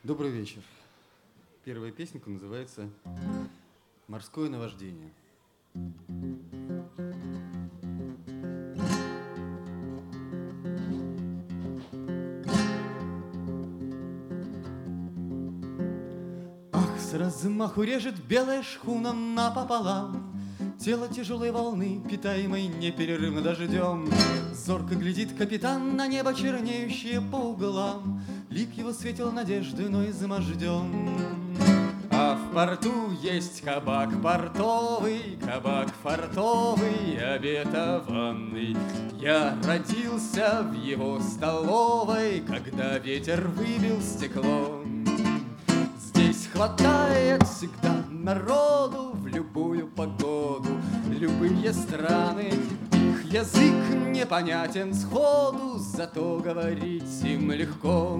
Добрый вечер. Первая песенка называется «Морское наваждение». Ах, с размаху режет белая шхуна напополам, тело тяжелой волны, питаемой непрерывно дождем. Зорко глядит капитан на небо, чернеющее по углам. Лик его светил надежды, но изможден. А в порту есть кабак фартовый, обетованный. Я родился в его столовой, когда ветер выбил стекло. Здесь хватает всегда народу в любую погоду, любые страны. Их язык непонятен сходу, зато говорить им легко.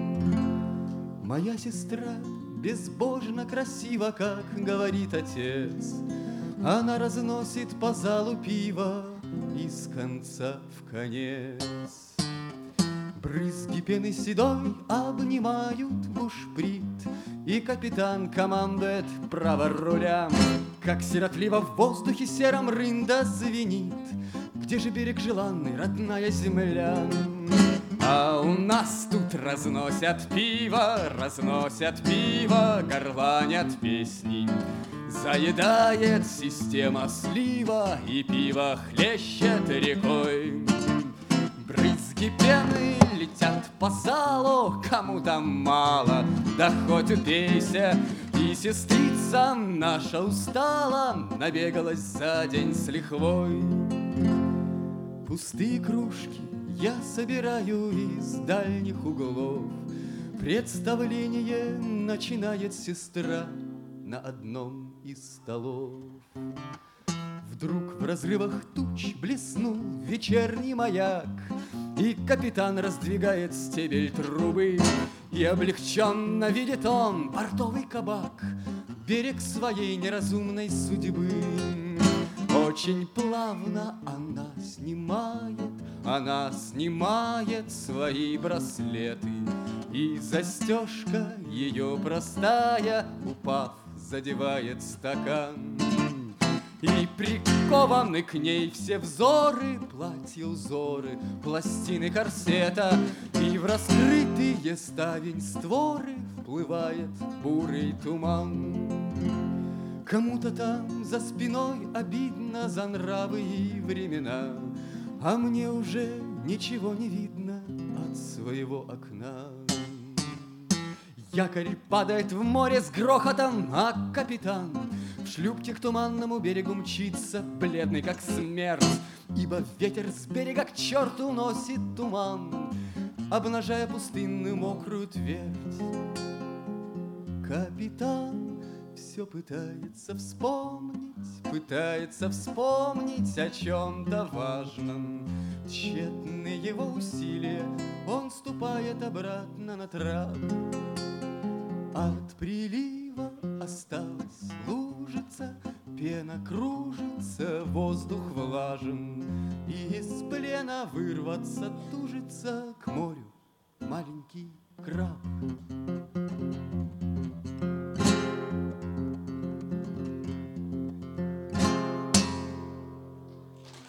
Моя сестра безбожно красива, как говорит отец. Она разносит по залу пиво из конца в конец. Брызги пены седой обнимают бушприт, и капитан командует право руля. Как сиротливо в воздухе сером рында звенит: где же берег желанный, родная земля? А у нас тут разносят пиво, горланят песни. Заедает система слива, и пиво хлещет рекой. Брызги пены летят по залу, кому там мало, да хоть убейся. И сестрица наша устала, набегалась за день с лихвой. Пустые кружки я собираю из дальних углов. Представление начинает сестра на одном из столов. Вдруг в разрывах туч блеснул вечерний маяк, и капитан раздвигает стебель трубы, и облегченно видит он портовый кабак, берег своей неразумной судьбы. Очень плавно она снимает свои браслеты, и застежка ее простая, упав, задевает стакан. И прикованы к ней все взоры, платья, узоры, пластины корсета, и в раскрытые ставень створы вплывает бурый туман. Кому-то там за спиной обидно за нравы и времена, а мне уже ничего не видно от своего окна. Якорь падает в море с грохотом, а капитан в шлюпке к туманному берегу мчится, бледный как смерть, ибо ветер с берега к черту носит туман, обнажая пустынную мокрую твердь. Капитан все пытается вспомнить о чем-то важном. Тщетны его усилия, он ступает обратно на трап. От прилива осталась лужица, пена кружится, воздух влажен, и из плена вырваться тужится к морю маленький краб.